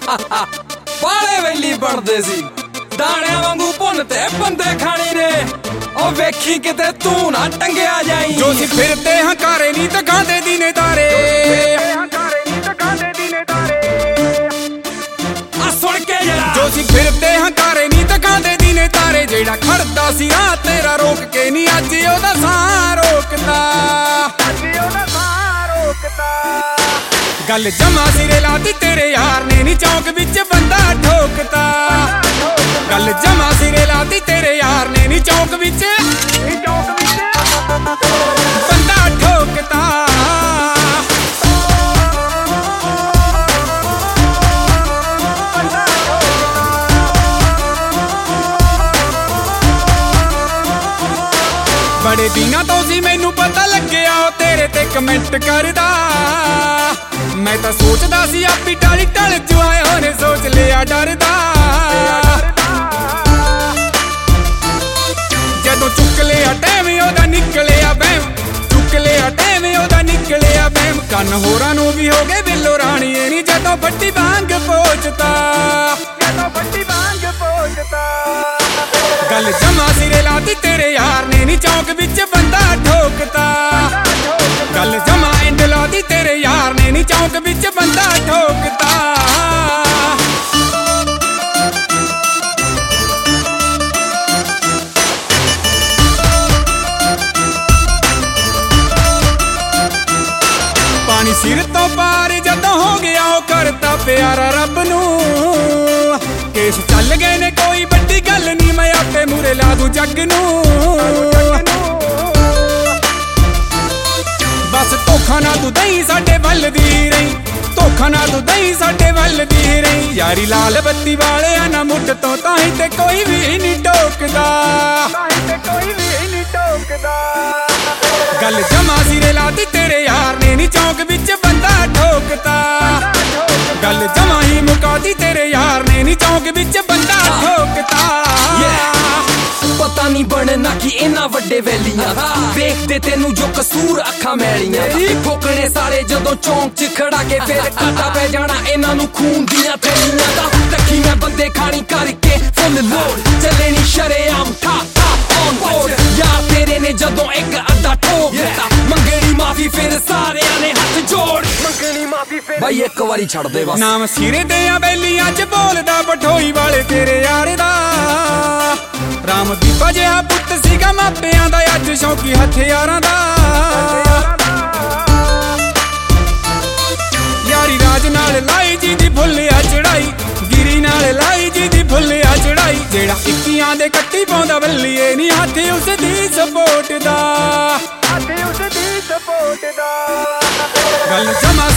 पाले वेली बढ़दे सी दाणियां वांगू भुन ते बंदे खानी ने ओ वेखी किते तू ना टंगिया जाई जो सी फिरते हंकारे नी ते गांदे दीने तारे आ सुन के जरा जो सी फिरते हंकारे नी ते गांदे दीने तारे जेड़ा खड़दा सी आ तेरा रोक के नी अज ओदा सां रोकदा गल जमा सिरे लाती तेरे यार ने नी चौक विच बंदा ठोकता गल जमा सिरे लाती तेरे यार ने नी चौक विच बंदा ठोकता बड़े दिना तो सी मैनू पता लग्या तेरे ते कमेंट करदा मैं तो सोचदा सी आपी टाली टल जो आया होने सोच लिया डरदा जदों चुक लिया टैम ओदा निकलिया बैम चुक लिया टैम ओदा निकलिया बैम कन होरां नूं भी हो गए बिल्लो राणी नी जदों फट्टी वांग पोचता गल जमा सिरे लाती तेरे यार ने नी चौक विच बंदा ठोकता गल जमा एंड लाती तेरे यार ने नी चौक विच बंदा ठोकता पानी सिर तो पार जदों हो गया ओ करता प्यारा रब नूं केस चल गए ने कोई बड़ी गल नी मैं आपे मूरे ला दूं जग नूं बस धोखा ना तू दई साडे वल दी रही धोखा ना तू दई साडे वल दी रही यारी लाल बत्ती वाले ना मुठ तो ताही ते कोई भी नहीं टोकदा गल जमा सिरे लाती तेरे यार ने नी चौक विच बंदा ठोकता गल जमा ही मुकाती तेरे यार ने नी चौक विच बंदा ठोकता पता नहीं बनना कि इन्ना वड्डे वैलियां देखते तेनू जो कसूर अखा मैलियां ठोकने साले जदों चौंक च खड़ा के फिर काटा पै जाना इन्हां नू खून दियां थैलियां दा रखी मैं बंदे खानी करके फुल लोड चले नी शरेआम ठा ठा ऑन बोर्ड यार तेरे ने जदों एक अद्धा ठोक दिता मंगनी माफी फिर सारियां ने हाथ जोड़ मंगनी माफी फिर भाई एक बारी छड़ दे बस नाम सिरे ते आ बैलियां च बोलदा बठोई वाले तेरे यार दा राम दीपा जिहा पुੱਤ सीगा मापियां दा अज शौकी हथियारां दा यारी राज नाल लाई जी दी भुल्लिया चढ़ाई गिरी नाल लाई जी दी भुल्लिया चढ़ाई जेड़ा इक्कियां दे कट्टी पाउंदा बल्लीए नी हाथी उस दी सपोर्ट दा गल जमा